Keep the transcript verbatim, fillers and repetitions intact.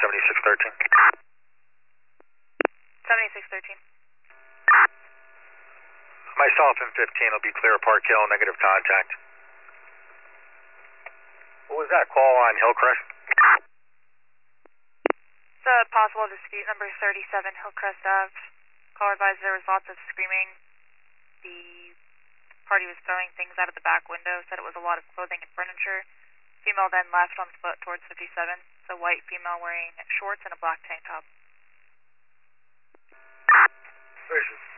seventy-six thirteen. seventy-six thirteen. Myself and fifteen will be clear of Park Hill, negative contact. What was that call on Hillcrest? It's a possible dispute, number thirty-seven Hillcrest Ave. Caller advised there was lots of screaming. The party was throwing things out of the back window, said it was a lot of clothing and furniture. Female then left on foot towards fifty-seven. It's a white female wearing shorts and a black tank top. Where is she?